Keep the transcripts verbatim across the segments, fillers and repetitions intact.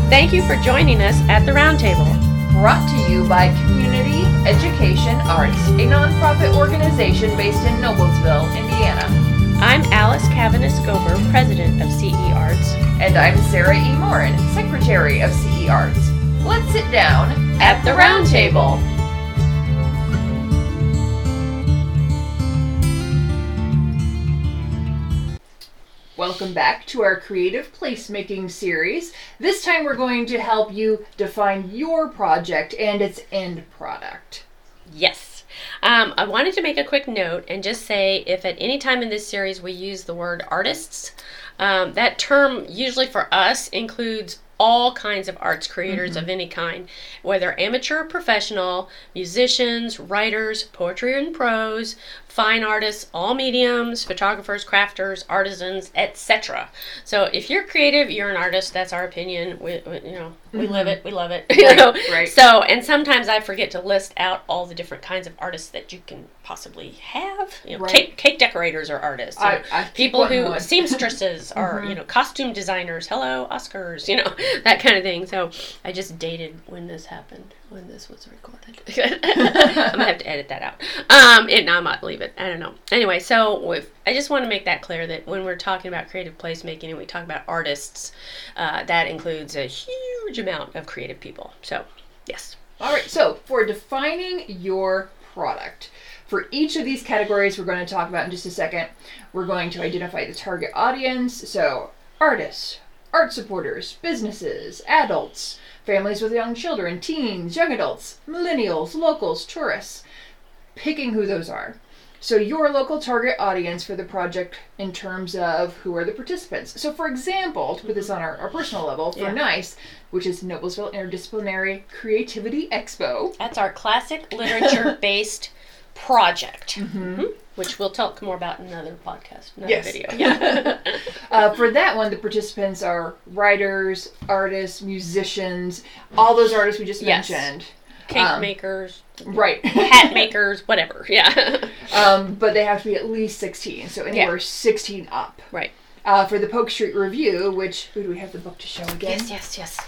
Thank you for joining us at the Roundtable. Brought to you by Community Education Arts, a nonprofit organization based in Noblesville, Indiana. I'm Alice Cavanis-Gober, President of C E Arts. And I'm Sarah E. Morin, Secretary of C E Arts. Let's sit down at the Roundtable. Welcome back to our creative placemaking series. This time we're going to help you define your project and its end product. Yes. Um, I wanted to make a quick note and just say if at any time in this series we use the word artists, um, that term usually for us includes all kinds of arts creators mm-hmm. of any kind, whether amateur or professional, musicians, writers, poetry and prose, fine artists, all mediums, photographers, crafters, artisans, et cetera. So if you're creative, you're an artist. That's our opinion. We, we you know, we mm-hmm. live it. We love it. Right, you know? right. So, and sometimes I forget to list out all the different kinds of artists that you can possibly have. You know, right. cake, cake decorators are artists. I, you know, I people who one. seamstresses are mm-hmm. you know costume designers. Hello, Oscars. You know that kind of thing. So I just dated when this happened. When this was recorded. I'm gonna have to edit that out. Um, and I might leave it. I don't know. Anyway, so if, I just want to make that clear that when we're talking about creative placemaking and we talk about artists, uh, that includes a huge amount of creative people. So, yes. All right. So for defining your product, for each of these categories we're going to talk about in just a second, we're going to identify the target audience. So artists, art supporters, businesses, adults, families with young children, teens, young adults, millennials, locals, tourists, picking who those are. So your local target audience for the project in terms of who are the participants. So for example, to put this on our, our personal level, for yeah. NICE, which is Noblesville Interdisciplinary Creativity Expo. That's our classic literature-based project, mm-hmm. Mm-hmm. which we'll talk more about in another podcast, another yes. video. Yeah. uh, for that one, the participants are writers, artists, musicians, all those artists we just yes. mentioned. Cake um, makers. Right. Hat makers, whatever. Yeah. um, but they have to be at least sixteen, so anywhere yeah. sixteen up. Right. Uh, for the Polk Street Review, which, who do we have the book to show again? Yes, yes, yes.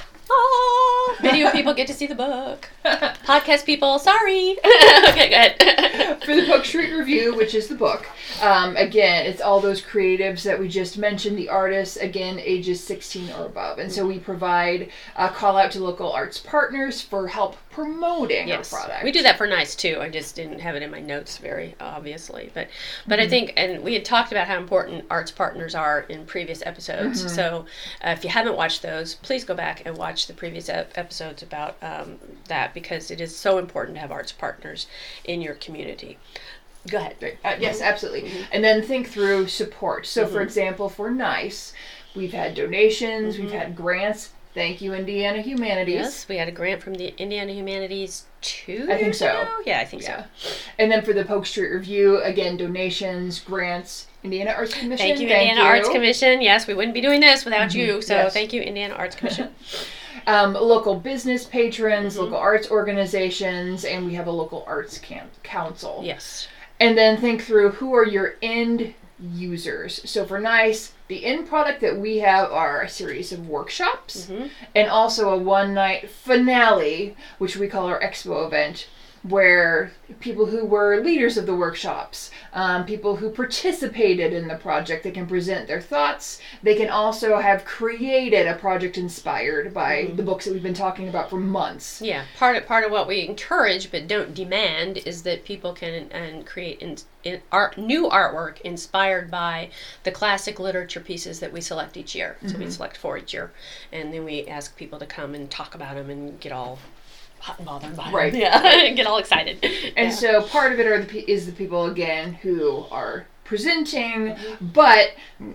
Oh, video people get to see the book. Podcast people, sorry. Okay, go ahead. For the Polk Street Review, which is the book, um, again, it's all those creatives that we just mentioned, the artists, again, ages sixteen or above. And so we provide a call out to local arts partners for help promoting yes. our product. We do that for NICE too. I just didn't have it in my notes very obviously. But but mm-hmm. I think, and we had talked about how important arts partners are in previous episodes. Mm-hmm. So uh, if you haven't watched those, please go back and watch the previous ep- episodes about um, that, because it is so important to have arts partners in your community. Go ahead. Uh, yes, absolutely. Mm-hmm. And then think through support. So mm-hmm. for example, for NICE, we've had donations, mm-hmm. we've had grants. Thank you, Indiana Humanities. Yes, we had a grant from the Indiana Humanities two I think so. ago? Yeah, I think yeah. so. And then for the Polk Street Review, again, donations, grants, Indiana Arts Commission. Thank you, thank Indiana you. Arts Commission. Yes, we wouldn't be doing this without mm-hmm. you. So yes. thank you, Indiana Arts Commission. um, local business patrons, mm-hmm. local arts organizations, and we have a local arts camp council. Yes. And then think through who are your end users. So for NICE, the end product that we have are a series of workshops mm-hmm. and also a one-night finale, which we call our expo event, where people who were leaders of the workshops, um, people who participated in the project, they can present their thoughts. They can also have created a project inspired by mm-hmm. the books that we've been talking about for months. Yeah, part of part of what we encourage but don't demand is that people can and create in, in art new artwork inspired by the classic literature pieces that we select each year. So mm-hmm. we select four each year, and then we ask people to come and talk about them and get all hot and bothered by right. them. Yeah, get all excited. And yeah. so part of it are the, is the people, again, who are presenting, mm-hmm. but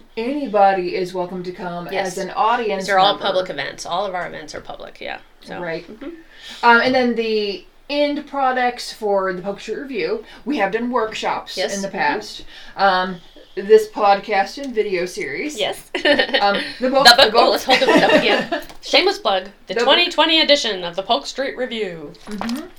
anybody is welcome to come yes. as an audience These are all member. public events. All of our events are public, yeah. So. Right. Mm-hmm. Um, and then the end products for the Polk Street Review, we have done workshops yes. in the past. Mm-hmm. Um, this podcast and video series. Yes. um, the book. The book. The book. Oh, let's hold it up again. Shameless plug. The, the twenty twenty book. Edition of the Polk Street Review. Mm-hmm.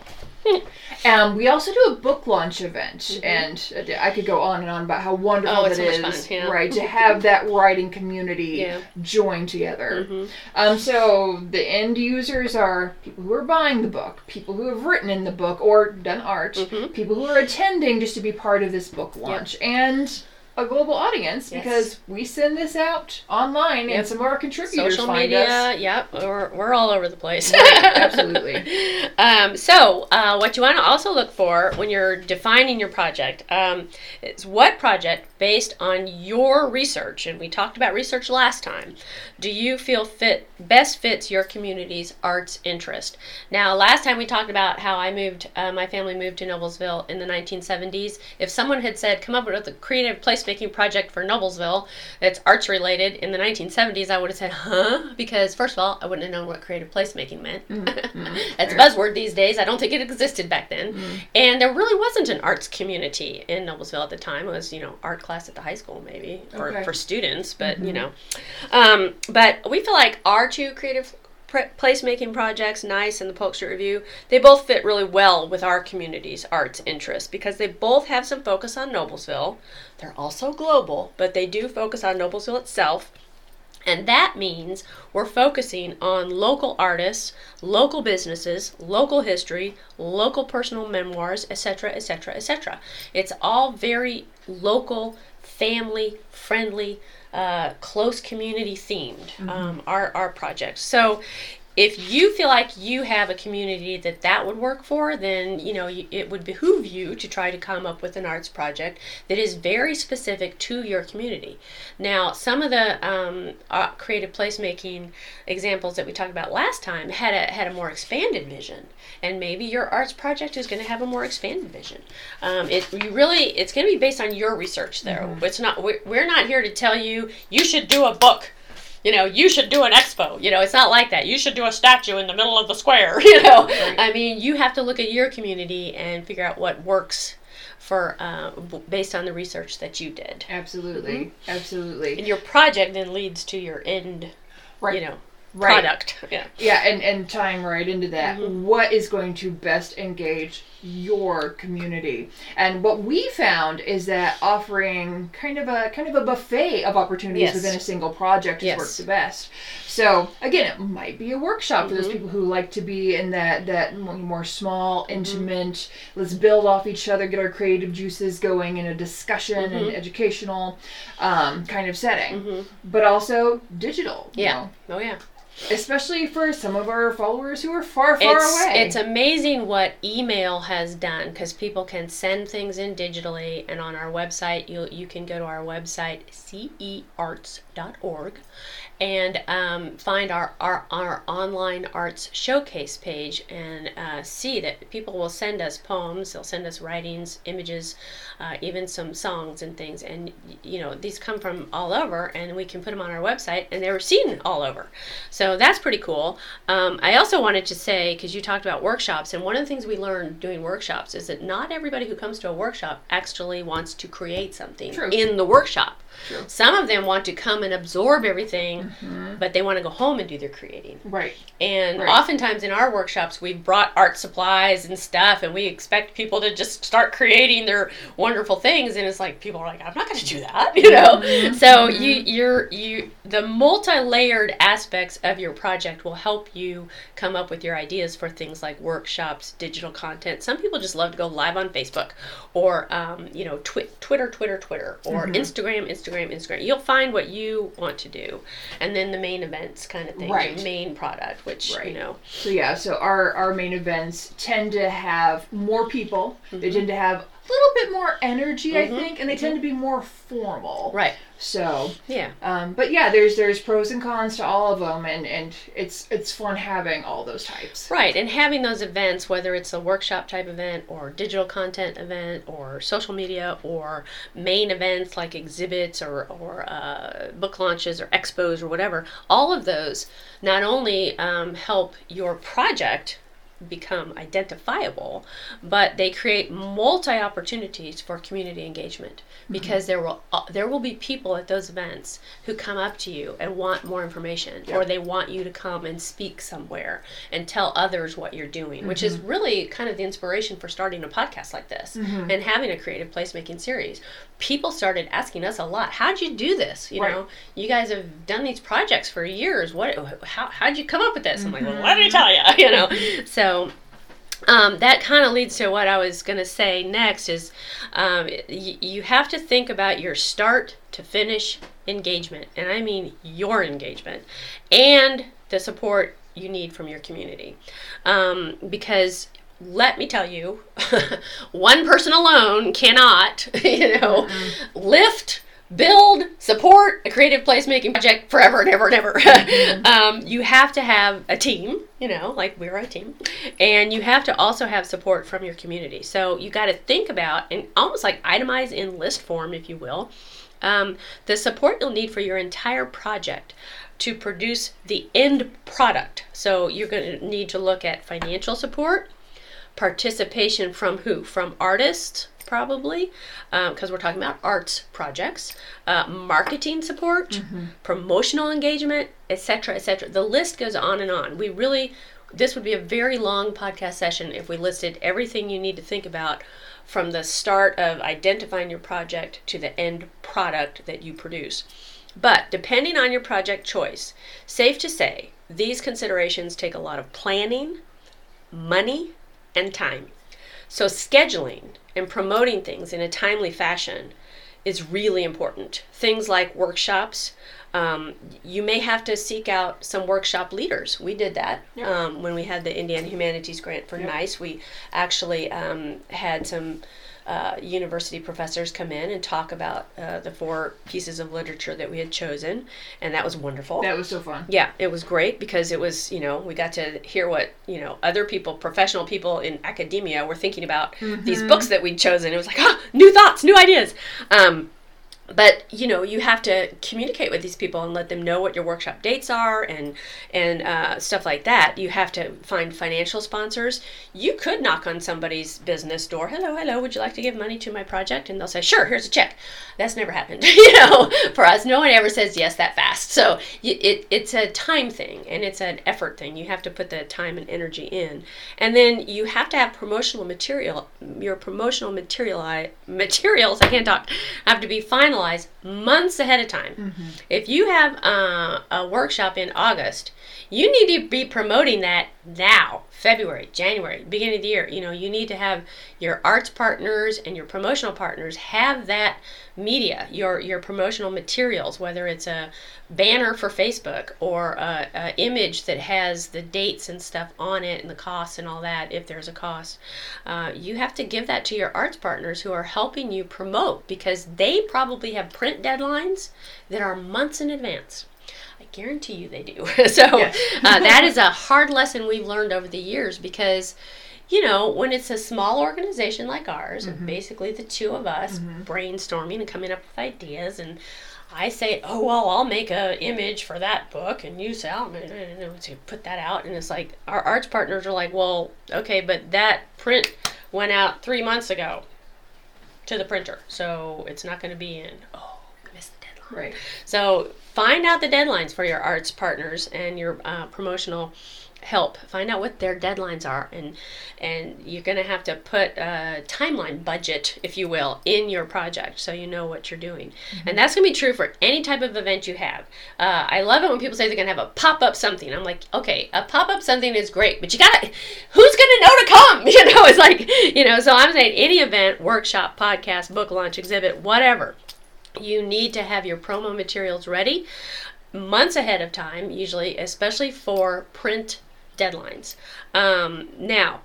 Um, we also do a book launch event, Mm-hmm. and I could go on and on about how wonderful Oh, it it's so much is, fun, yeah. right, to have that writing community Yeah. join together. Mm-hmm. Um, so the end users are people who are buying the book, people who have written in the book or done art, Mhm. people who are attending just to be part of this book launch, and a global audience, Yes. because we send this out online, Yep. and some of our contributors Social find media, us. yep, we're, we're all over the place. Right, absolutely. Um, so, uh, what you want to also look for when you're defining your project um, is what project, based on your research, and we talked about research last time, do you feel fit best fits your community's arts interest? Now, last time we talked about how I moved, uh, my family moved to Noblesville in the nineteen seventies. If someone had said, come up with a creative placemaking project for Noblesville that's arts related in the nineteen seventies, I would have said, huh? Because first of all, I wouldn't have known what creative placemaking meant. Mm-hmm. That's a buzzword these days. I don't think it existed back then. Mm-hmm. And there really wasn't an arts community in Noblesville at the time. It was, you know, art class at the high school maybe, or Okay. for students, but, Mm-hmm. you know. Um, but we feel like our two creative pre- placemaking projects, Nice and the Polk Street Review, they both fit really well with our community's arts interest because they both have some focus on Noblesville. They're also global, but they do focus on Noblesville itself. And that means we're focusing on local artists, local businesses, local history, local personal memoirs, et cetera, et cetera, et cetera. It's all very local, family-friendly, uh, close community themed, Mm-hmm. um, our, our projects. So if you feel like you have a community that that would work for, then, you know, you, it would behoove you to try to come up with an arts project that is very specific to your community. Now, some of the um, uh, creative placemaking examples that we talked about last time had a had a more expanded vision, and maybe your arts project is going to have a more expanded vision. Um, it you really it's going to be based on your research, though. Mm-hmm. It's not we're, we're not here to tell you you should do a book. You know, you should do an expo. You know, it's not like that. You should do a statue in the middle of the square. You know, Right. I mean, you have to look at your community and figure out what works for uh, b- based on the research that you did. Absolutely, absolutely. And your project then leads to your end, Right. you know, Right. product. Yeah. Yeah, and, and tying right into that, Mhm. what is going to best engage your community? And what we found is that offering kind of a kind of a buffet of opportunities Yes. within a single project has Yes. worked the best. So again, it might be a workshop for those Mhm. people who like to be in that that more more small, intimate, let's build off each other, get our creative juices going in a discussion and Mhm. educational um, kind of setting. Mhm. But also digital. you Yeah. know. Oh yeah. Especially for some of our followers who are far, far it's, away. It's amazing what email has done because people can send things in digitally, and on our website, you you can go to our website c e arts dot org and um, find our, our our online arts showcase page and uh, see that people will send us poems, they'll send us writings, images, uh, even some songs and things, and you know these come from all over, and we can put them on our website, and they're seen all over. So that's pretty cool. Um, I also wanted to say, because you talked about workshops, and one of the things we learned doing workshops is that not everybody who comes to a workshop actually wants to create something True. in the workshop. True. Some of them want to come and absorb everything, Mm-hmm. but they want to go home and do their creating. Right. And Right. oftentimes in our workshops, we've brought art supplies and stuff, and we expect people to just start creating their wonderful things. And it's like people are like, "I'm not going to do that," you know. Mhm. So you, you're you the multi-layered aspects of your project will help you come up with your ideas for things like workshops, digital content. Some people just love to go live on Facebook, or um, you know, twi- Twitter, Twitter, Twitter, or Mhm. Instagram, Instagram, Instagram. You'll find what you want to do, and then the main events kind of thing, Right. your main product, which Right. you know. So yeah, so our, our main events tend to have more people. They Mhm. tend to have a little bit more energy, Mhm. I think, and they tend to be more formal. Right. So, Yeah. um, but yeah, there's there's pros and cons to all of them, and, and it's it's fun having all those types. Right, and having those events, whether it's a workshop type event or digital content event or social media or main events like exhibits or, or uh, book launches or expos or whatever, all of those not only um, help your project become identifiable, but they create multi opportunities for community engagement, because mm-hmm. there will uh, there will be people at those events who come up to you and want more information, yep. or they want you to come and speak somewhere and tell others what you're doing, mm-hmm. which is really kind of the inspiration for starting a podcast like this, mm-hmm. and having a creative placemaking series. People started asking us a lot, how'd you do this? You right. know, you guys have done these projects for years. What? How? How'd you come up with this? Mm-hmm. I'm like, well, let me tell you. You know, so um, that kind of leads to what I was going to say next. Is um, y- you have to think about your start to finish engagement, and I mean your engagement, and the support you need from your community, um, because. Let me tell you, one person alone cannot, you know, mm-hmm. lift, build, support a creative placemaking project forever and ever and ever. Mm-hmm. um, you have to have a team, you know, like we're a team, and you have to also have support from your community. So you got to think about, and almost like itemize in list form, if you will, um, the support you'll need for your entire project to produce the end product. So you're going to need to look at financial support, participation from who? From artists, probably, because um, we're talking about arts projects, uh, marketing support, mm-hmm. promotional engagement, et cetera, et cetera. The list goes on and on. We really, this would be a very long podcast session if we listed everything you need to think about from the start of identifying your project to the end product that you produce. But depending on your project choice, safe to say, these considerations take a lot of planning, money, and time. So scheduling and promoting things in a timely fashion is really important. Things like workshops, um, you may have to seek out some workshop leaders. We did that yep. um, when we had the Indiana Humanities Grant for yep. NICE. We actually um, had some uh, university professors come in and talk about uh, the four pieces of literature that we had chosen, and that was wonderful. That was so fun. Yeah, it was great because it was, you know, we got to hear what, you know, other people, professional people in academia were thinking about mm-hmm. these books that we'd chosen. It was like, ah, new thoughts, new ideas. Um, But, you know, you have to communicate with these people and let them know what your workshop dates are and and uh, stuff like that. You have to find financial sponsors. You could knock on somebody's business door. Hello, hello, would you like to give money to my project? And they'll say, sure, here's a check. That's never happened, you know, for us. No one ever says yes that fast. So it it's a time thing, and it's an effort thing. You have to put the time and energy in. And then you have to have promotional material. Your promotional material, materials, I can't talk, have to be final months ahead of time. Mm-hmm. If you have uh, a workshop in August, you need to be promoting that now, February, January, beginning of the year. You know, you need to have your arts partners and your promotional partners have that media, your your promotional materials, whether it's a banner for Facebook or a, a image that has the dates and stuff on it and the costs and all that, if there's a cost. Uh, you have to give that to your arts partners who are helping you promote, because they probably have print deadlines that are months in advance. I guarantee you they do. So yes. uh, that is a hard lesson we've learned over the years, because you know, when it's a small organization like ours, mm-hmm. basically the two of us mm-hmm. brainstorming and coming up with ideas, and I say, oh, well, I'll make a image for that book, and you say, oh, to put that out, and it's like, our arts partners are like, well, okay, but that print went out three months ago to the printer, so it's not going to be in. Oh, I missed the deadline. Right. So find out the deadlines for your arts partners and your uh, promotional help. Find out what their deadlines are, and and you're going to have to put a timeline budget, if you will, in your project so you know what you're doing. Mm-hmm. And that's going to be true for any type of event you have. Uh, I love it when people say they're going to have a pop-up something. I'm like, okay, a pop-up something is great, but you got to, who's going to know to come? You know, it's like, you know, so I'm saying any event, workshop, podcast, book launch, exhibit, whatever, you need to have your promo materials ready months ahead of time, usually, especially for print deadlines. Um, now,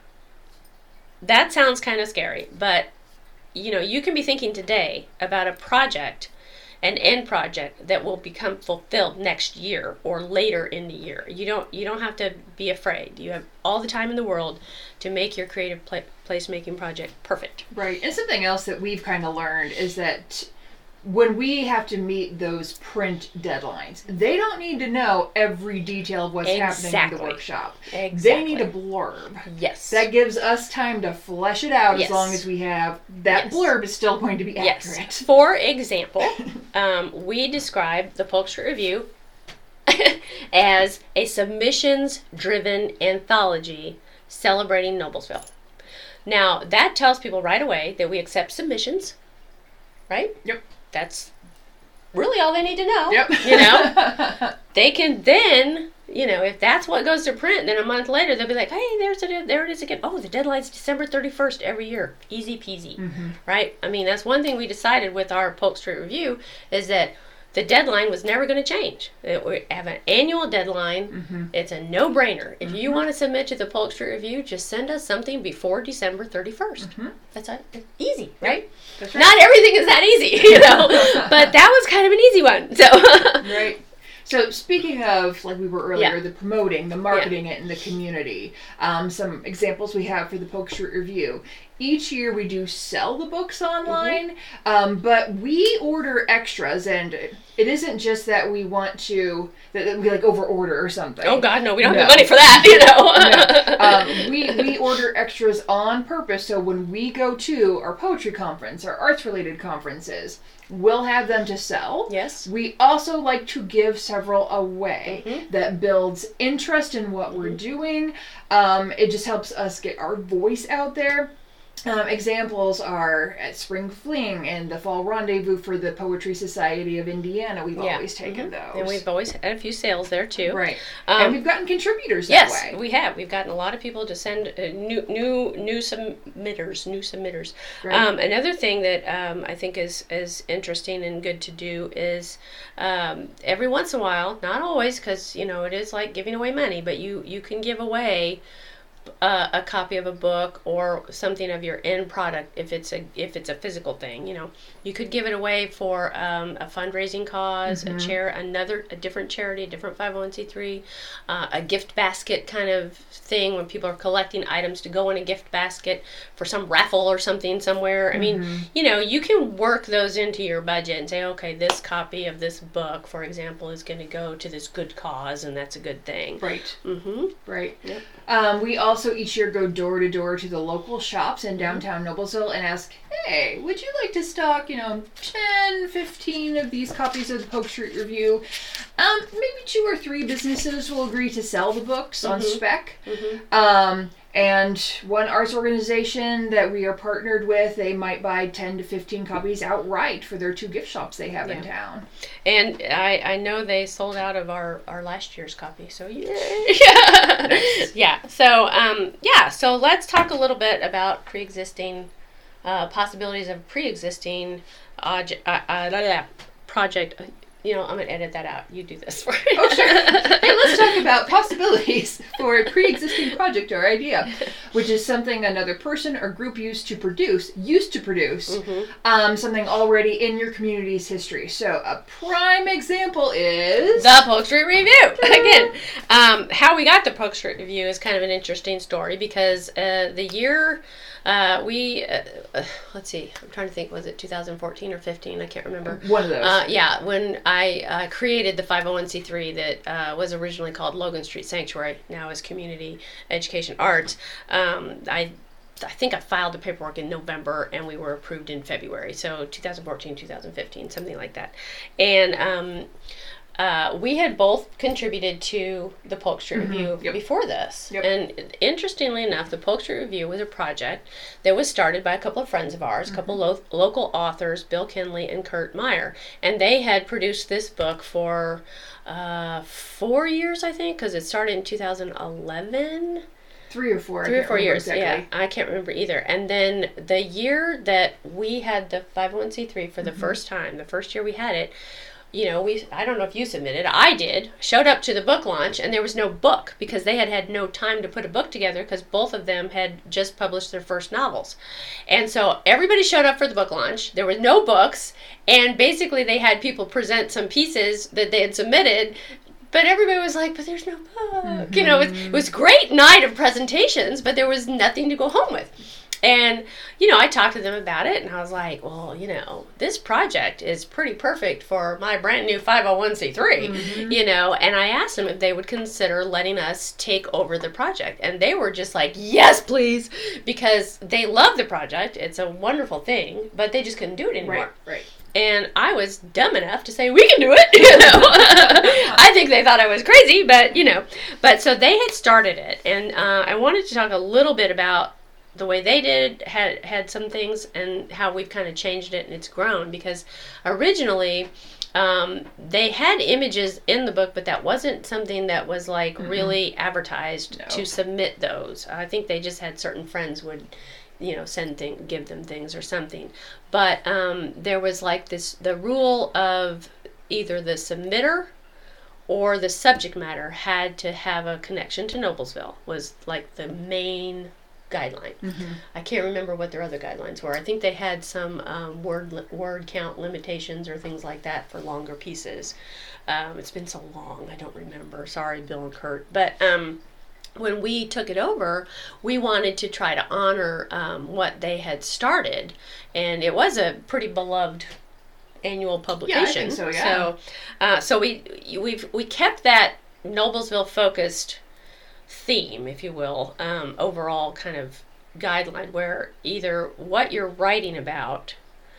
that sounds kind of scary, but you know, you can be thinking today about a project, an end project that will become fulfilled next year or later in the year. You don't you don't have to be afraid. You have all the time in the world to make your creative pla- placemaking project perfect. Right. And something else that we've kind of learned is that when we have to meet those print deadlines, they don't need to know every detail of what's Exactly. happening in the workshop. Exactly. They need a blurb. Yes. That gives us time to flesh it out Yes. as long as we have that Yes. blurb is still going to be Yes. accurate. For example, um, we describe the Polk Street Review as a submissions-driven anthology celebrating Noblesville. Now, that tells people right away that we accept submissions, right? Yep. That's really all they need to know. Yep. You know? They can then, you know, if that's what goes to print, then a month later they'll be like, hey, there's a, there it is again. Oh, the deadline's December thirty-first every year. Easy peasy. Mm-hmm. Right? I mean, that's one thing we decided with our Polk Street Review is that the deadline was never going to change. It, we have an annual deadline. Mm-hmm. It's a no-brainer. If Mm-hmm. you want to submit to the Polk Street Review, just send us something before December thirty-first. Mm-hmm. That's a, it's easy, right? That's right. Not everything is that easy, you know, but that was kind of an easy one. So, Right. So speaking of, like we were earlier, Yeah. the promoting, the marketing it in the community, um, some examples we have for the Polk Street Review. Each year we do sell the books online, Mm-hmm. um, but we order extras, and it isn't just that we want to, that that we like over order or something. oh God, no, we don't No. have the money for that, you know. No. Um, we, we order extras on purpose, so when we go to our poetry conference, our arts-related conferences, we'll have them to sell. Yes. We also like to give several away. Mhm. That builds interest in what we're doing. Um, it just helps us get our voice out there. Um, examples are at Spring Fling and the Fall Rendezvous for the Poetry Society of Indiana. We've Yeah. always taken Mhm. those. And we've always had a few sales there too. Right. Um, and we've gotten contributors that Yes, way. we have. We've gotten a lot of people to send uh, new, new, new submitters, new submitters. Right. Um, another thing that um, I think is is interesting and good to do is um, every once in a while, not always, because you know it is like giving away money, but you you can give away Uh, a copy of a book or something of your end product if it's a if it's a physical thing. You know, you could give it away for um, a fundraising cause, Mhm. a chair, another a different charity, a different five oh one c three, uh, a gift basket kind of thing when people are collecting items to go in a gift basket for some raffle or something somewhere. I mean, Mhm. you know, you can work those into your budget and say, okay, this copy of this book, for example, is going to go to this good cause, and that's a good thing. Right. Mm-hmm. Right. Yep. Um, we also each year go door to door to the local shops in downtown Noblesville and ask, hey, would you like to stock, you know, ten, fifteen of these copies of the Polk Street Review? Um, maybe two or three businesses will agree to sell the books on Mhm. spec. Mm-hmm. Um, and one arts organization that we are partnered with, they might buy ten to fifteen copies outright for their two gift shops they have in Yeah. town. And I, I know they sold out of our, our last year's copy, so yay! Yeah. Nice. Yeah. So um yeah. So let's talk a little bit about pre-existing uh, possibilities of pre-existing object, uh, uh, blah, blah, blah, project. You know, I'm gonna edit that out. You do this for me. Oh, sure. Hey, let's talk about possibilities for a pre-existing project or idea, which is something another person or group used to produce, used to produce, Mhm. um, something already in your community's history. So a prime example is... The Polk Street Review. Again, um, how we got the Polk Street Review is kind of an interesting story because uh, the year uh, we, uh, uh, let's see, I'm trying to think, was it two thousand fourteen or fifteen? I can't remember. One of those. Uh, yeah, when I uh, created the five oh one c three that uh, was originally called Logan Street Sanctuary, now is Community Education Arts, um, I I think I filed the paperwork in November and we were approved in February. So two thousand fourteen, two thousand fifteen, something like that. And um, uh, we had both contributed to the Polk Street Mhm, Review yep. before this. Yep. And interestingly enough, the Polk Street Review was a project that was started by a couple of friends of ours, a couple Mm-hmm. lo- local authors, Bill Kinley and Kurt Meyer. And they had produced this book for uh, four years, I think, because it started in two thousand eleven. Three or four. I Three or can't four remember years, exactly. yeah. I can't remember either. And then the year that we had the five oh one c three for the Mhm. first time, the first year we had it, you know, we I don't know if you submitted, I did, showed up to the book launch, and there was no book because they had had no time to put a book together because both of them had just published their first novels. And so everybody showed up for the book launch. There were no books, and basically they had people present some pieces that they had submitted. But everybody was like, but there's no book. You know, it, it was a great night of presentations, but there was nothing to go home with. And, you know, I talked to them about it, and I was like, well, you know, this project is pretty perfect for my brand new five oh one c three, mm-hmm. you know, and I asked them if they would consider letting us take over the project. And they were just like, yes, please, because they love the project. It's a wonderful thing, but they just couldn't do it anymore. Right, right. And I was dumb enough to say, we can do it, you know. I think they thought I was crazy, but, you know. But so they had started it, and uh, I wanted to talk a little bit about the way they did, had had some things, and how we've kind of changed it and it's grown. Because originally, um, they had images in the book, but that wasn't something that was like mm-hmm. really advertised no. to submit those. I think they just had certain friends would, you know, send thing, give them things or something. But um, there was like this, the rule of either the submitter or the subject matter had to have a connection to Noblesville, was like the main guideline. Mm-hmm. I can't remember what their other guidelines were. I think they had some um, word li- word count limitations or things like that for longer pieces. Um, it's been so long, I don't remember. Sorry, Bill and Kurt. But um, when we took it over, we wanted to try to honor um, what they had started, and it was a pretty beloved annual publication. Yeah, I think so. Yeah. So, uh, so we we've we kept that Noblesville focused theme, if you will, um, overall kind of guideline, where either what you're writing about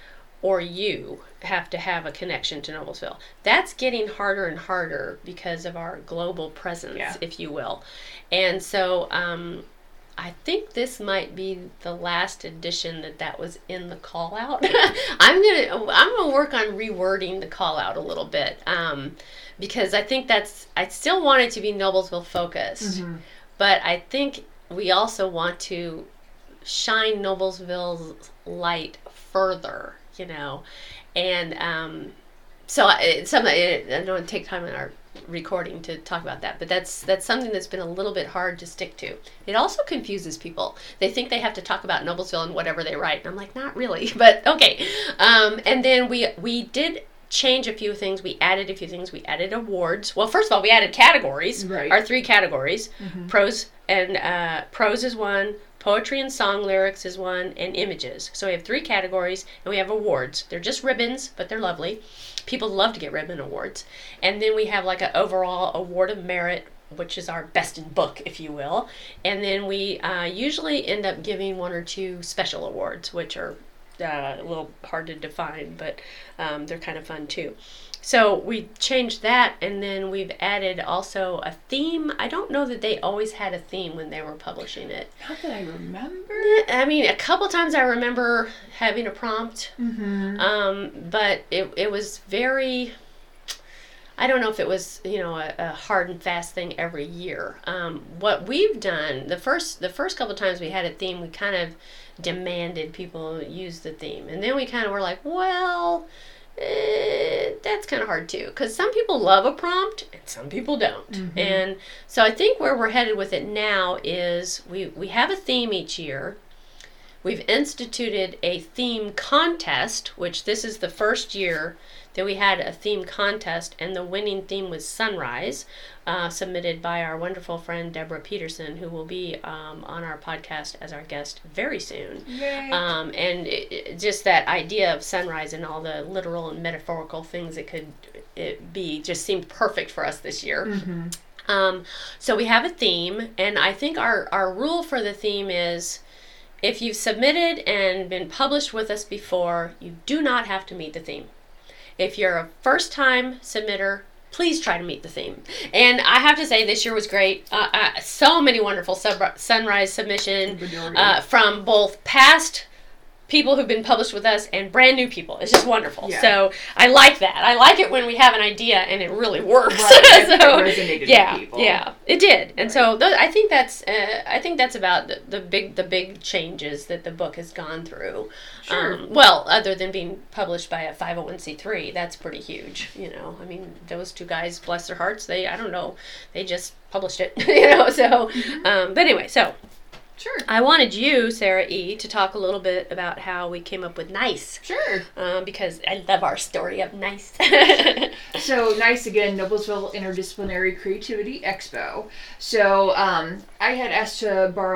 or you have to have a connection to Noblesville. That's getting harder and harder because of our global presence, yeah. if you will. And so um, I think this might be the last edition that that was in the call out. I'm gonna I'm gonna work on rewording the call out a little bit. Um, Because I think that's, I still want it to be Noblesville focused, mm-hmm. but I think we also want to shine Noblesville's light further, you know, and um, so it's something, I don't want to take time in our recording to talk about that, but that's that's something that's been a little bit hard to stick to. It also confuses people. They think they have to talk about Noblesville and whatever they write, and I'm like, not really, but okay. Um, and then we we did change a few things. We added a few things. We added awards. Well, first of all, we added categories. Right. Our three categories. Mm-hmm. Prose and uh, prose is one. Poetry and song lyrics is one, and images. So we have three categories, and we have awards. They're just ribbons, but they're lovely. People love to get ribbon awards. And then we have like an overall award of merit, which is our best in book, if you will. And then we uh, usually end up giving one or two special awards, which are Uh, a little hard to define, but um, they're kind of fun too. So we changed that, and then we've added also a theme. I don't know that they always had a theme when they were publishing it. Not that I remember. I mean, a couple times I remember having a prompt, mm-hmm. um, but it it was very, I don't know if it was, you know, a, a hard and fast thing every year. Um, what we've done, the first the first couple times we had a theme, we kind of demanded people use the theme. And then we kind of were like, well, eh, that's kind of hard too. Because some people love a prompt and some people don't. Mm-hmm. And so I think where we're headed with it now is we, we have a theme each year. We've instituted a theme contest, which this is the first year that we had a theme contest, and the winning theme was Sunrise, uh, submitted by our wonderful friend Deborah Peterson, who will be um, on our podcast as our guest very soon. Yay. Um, and it, it, just that idea of sunrise and all the literal and metaphorical things it could it be just seemed perfect for us this year. Mm-hmm. Um, so we have a theme, and I think our, our rule for the theme is, if you've submitted and been published with us before, you do not have to meet the theme. If you're a first-time submitter, please try to meet the theme. And I have to say, this year was great. Uh, uh, so many wonderful sub- sunrise submission uh, from both past people who've been published with us and brand new people. It's just wonderful. Yeah. So I like that. I like it when we have an idea and it really works. Right. So it resonated yeah, with people. Yeah, it did. And right. so th- I think that's uh, I think that's about the, the big the big changes that the book has gone through. Sure. Um, well, other than being published by a five oh one c three, that's pretty huge. You know, I mean, those two guys, bless their hearts, they I don't know, they just published it. You know, so mm-hmm. um, but anyway, so. Sure. I wanted you, Sarah E., to talk a little bit about how we came up with NICE. Sure. Um, because I love our story of NICE. So, NICE, again, Noblesville Interdisciplinary Creativity Expo. So, um, I had asked to borrow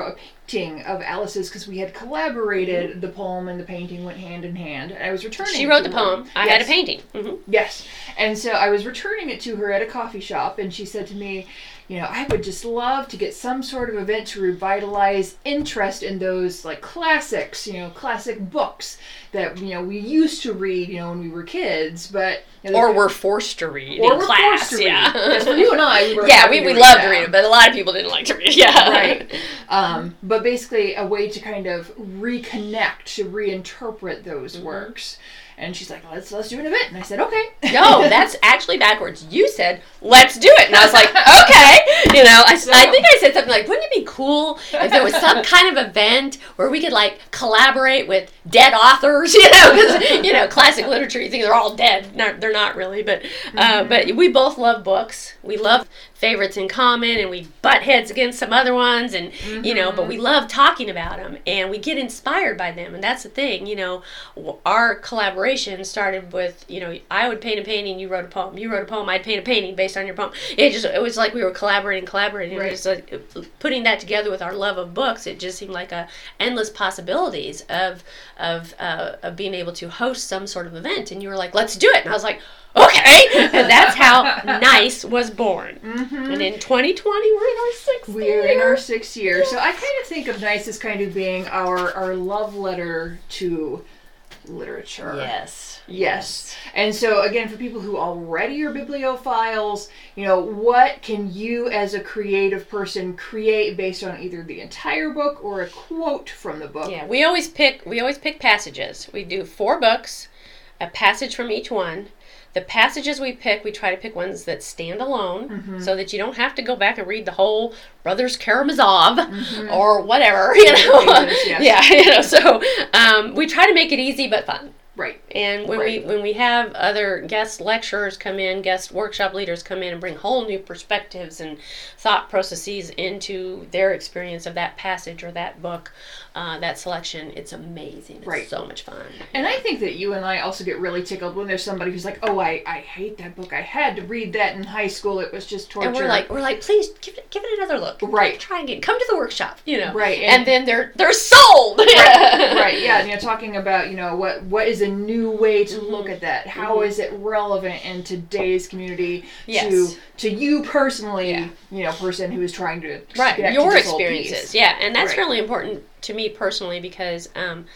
painting of Alice's because we had collaborated. Mm-hmm. The poem and the painting went hand in hand. I was returning. She wrote the her. poem. I yes. had a painting. Mm-hmm. Yes, and so I was returning it to her at a coffee shop, and she said to me, you know, I would just love to get some sort of event to revitalize interest in those like classics, you know, classic books that, you know, we used to read, you know, when we were kids, but... You know, or were forced to read or in were class, forced to yeah. read. Yes, for you and I, we were Yeah, we, we loved to read it, but a lot of people didn't like to read, yeah. Right. Um, but basically a way to kind of reconnect, to reinterpret those mm-hmm. works. And she's like, let's let's do an event. And I said, okay. No, that's actually backwards. You said, let's do it. And I was like, okay. You know, I, so, I think I said something like, wouldn't it be cool if there was some kind of event where we could, like, collaborate with dead authors? You know, because, you know, classic literature, you think they're all dead. No, they're not really. But, uh, mm-hmm. but we both love books. We love favorites in common, and we butt heads against some other ones, and mm-hmm. you know, but we love talking about them, and we get inspired by them, and that's the thing. You know, our collaboration started with, you know, I would paint a painting, you wrote a poem, you wrote a poem, I'd paint a painting based on your poem. It just, it was like we were collaborating, collaborating, right. and just like putting that together with our love of books. It just seemed like a endless possibilities of of uh, of being able to host some sort of event, and you were like, let's do it, and I was like, okay, and that's how NICE was born. Mm-hmm. And in twenty twenty, we're in our sixth we're year. We're in our sixth year. So I kind of think of NICE as kind of being our, our love letter to literature. Yes. Yes. And so, again, for people who already are bibliophiles, you know, what can you as a creative person create based on either the entire book or a quote from the book? Yeah, we always pick, we always pick passages. We do four books, a passage from each one. The passages we pick, we try to pick ones that stand alone, mm-hmm. so that you don't have to go back and read the whole Brothers Karamazov mm-hmm. or whatever, you know. Yes, yes. Yeah, you know. So um, we try to make it easy but fun. Right. And when right. we when we have other guest lecturers come in, guest workshop leaders come in and bring whole new perspectives and thought processes into their experience of that passage or that book, uh, that selection, it's amazing. It's right. so much fun. And I think that you and I also get really tickled when there's somebody who's like, oh, I, I hate that book. I had to read that in high school. It was just torture. And we're like, we're like, please give it, give it another look. Right. Try again. Come to the workshop. You know. Right. And, and then they're they're sold. Right. Right. Yeah. And you're talking about, you know, what what is a new way to mm-hmm. look at that? How mm-hmm. is it relevant in today's community yes. to to you personally, yeah. you know, person who is trying to right your to experiences, yeah, and that's right. really important to me personally because um,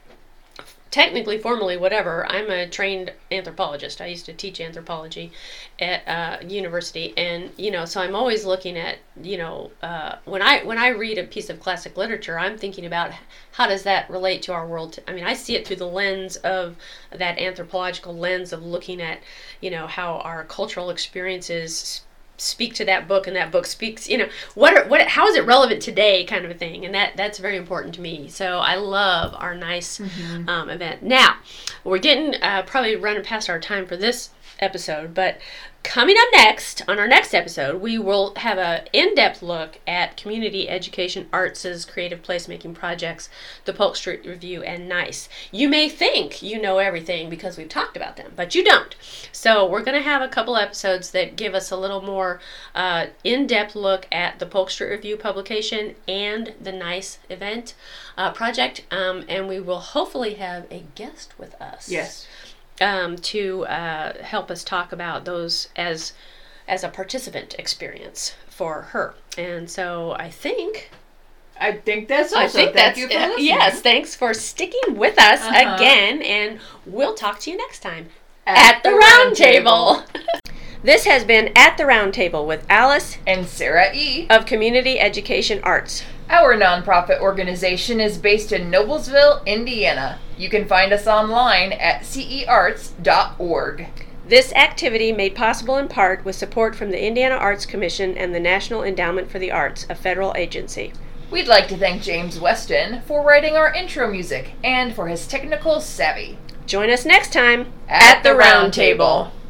technically, formally, whatever, I'm a trained anthropologist. I used to teach anthropology at uh, university, and you know, so I'm always looking at, you know, uh, when I when I read a piece of classic literature, I'm thinking about how does that relate to our world. I mean, I see it through the lens of that anthropological lens of looking at, you know, how our cultural experiences speak to that book, and that book speaks, you know, what are, what how is it relevant today, kind of a thing, and that that's very important to me. So I love our NICE mm-hmm. um, event. Now we're getting uh, probably running past our time for this episode, but coming up next, on our next episode, we will have an in-depth look at community education arts' creative placemaking projects, the Polk Street Review, and NICE. You may think you know everything because we've talked about them, but you don't. So we're going to have a couple episodes that give us a little more uh, in-depth look at the Polk Street Review publication and the NICE event uh, project, um, and we will hopefully have a guest with us. Yes. Um, to uh, help us talk about those as as a participant experience for her. And so I think I think that's also. I think Thank that's you for uh, listening. Yes, thanks for sticking with us uh-huh. again, and we'll talk to you next time at, at the, the round table. This has been At the Round Table with Alice and Sarah E. of Community Education Arts. Our nonprofit organization is based in Noblesville, Indiana. You can find us online at c e arts dot org. This activity made possible in part with support from the Indiana Arts Commission and the National Endowment for the Arts, a federal agency. We'd like to thank James Weston for writing our intro music and for his technical savvy. Join us next time at, at the Round Table.